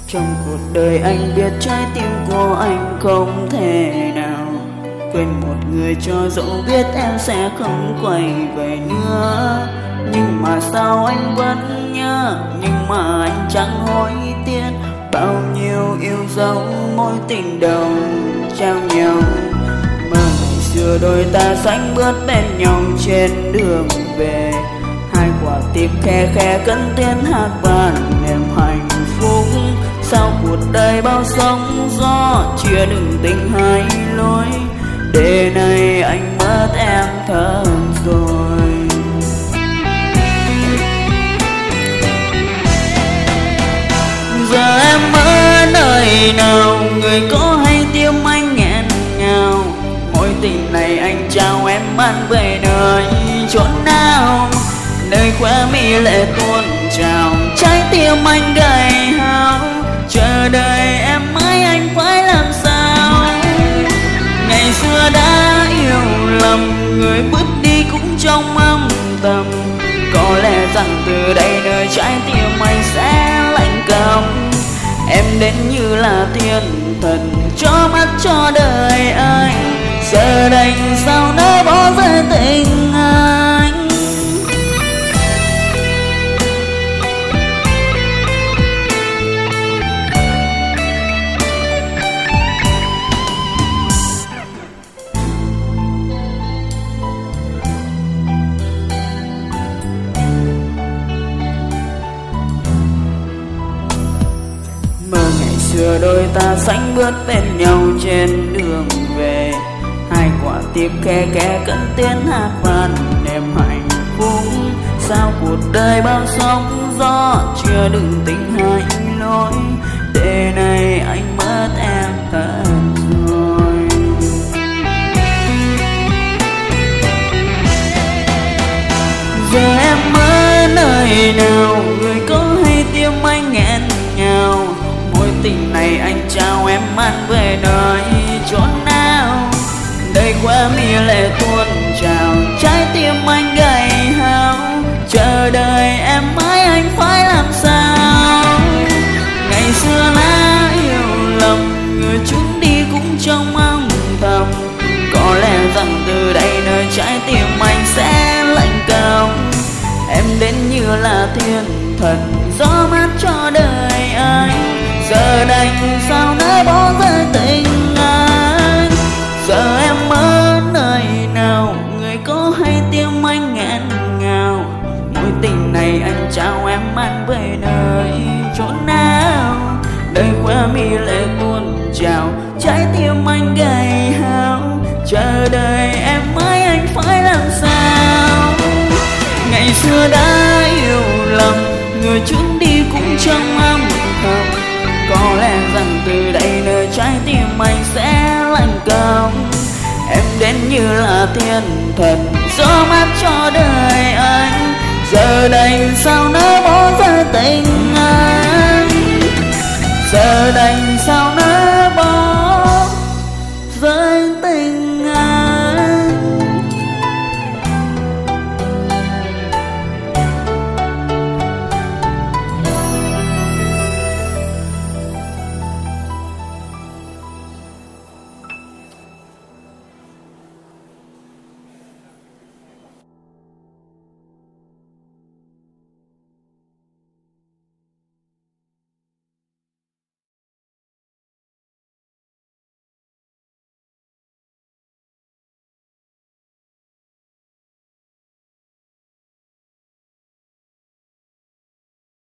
Trong cuộc đời anh biết trái tim của anh không thể nào quên một người, cho dẫu biết em sẽ không quay về nữa. Nhưng mà sao anh vẫn nhớ, nhưng mà anh chẳng hối tiếc bao nhiêu yêu dấu mối tình đầu trao nhau. Mà ngày xưa đôi ta sánh bước bên nhau trên đường về, hai quả tim khe khẽ cất tiếng hát vang niềm hạnh phúc. Sau cuộc đời bao sóng gió chia đừng tình hai lối, để nay anh mất em thật rồi. Giờ em ở nơi nào, người có hay tim anh nghẹn ngào. Mối tình này anh trao em mang về nơi chốn nào, nơi khóe mi lệ tuôn trào, trái tim anh gầy hao. Chờ đợi em mãi anh phải làm sao? Ngày xưa đã yêu lầm, người bước đi cũng trong âm thầm. Có lẽ rằng từ đây nơi trái tim anh sẽ lạnh câm. Em đến như là thiên thần cho mắt cho đời anh, giờ đành sao nỡ bỏ rơi tình anh. Xưa đôi ta sánh bước bên nhau trên đường về, hai quả tim khe khẽ cất tiếng hát vang niềm hạnh phúc. Sao cuộc đời bao sóng gió chưa đừng tình hai lối, để nay anh mất em thật rồi. Giờ em ở nơi nào, người có hay tim anh nghẹn ngào. Mối tình này anh trao em mang về nơi chốn nào, nơi khóe mi lệ tuôn trào, trái tim anh gầy hao. Chờ đợi em mãi anh phải làm sao? Ngày xưa đã yêu lầm, người chúng đi cũng trong âm thầm. Có lẽ rằng từ đây nơi trái tim anh sẽ lạnh câm. Em đến như là thiên thần gió mát cho đời anh, giờ đành sao nỡ bỏ rơi tình anh. Giờ em ở nơi nào, người có hay tim anh nghẹn ngào. Mối tình này anh trao em mang về nơi chốn nào, nơi khóe mi lệ tuôn trào, trái tim anh gầy hao. Chờ đợi em mãi anh phải làm sao? Ngày xưa đã yêu lầm, người trước đi cũng trong âm thầm. Có lẽ rằng từ đây nơi trái tim anh sẽ lạnh câm. Em đến như là thiên thần gió mát cho đời anh, giờ đành sao nỡ bỏ rơi tình anh. Giờ đành sao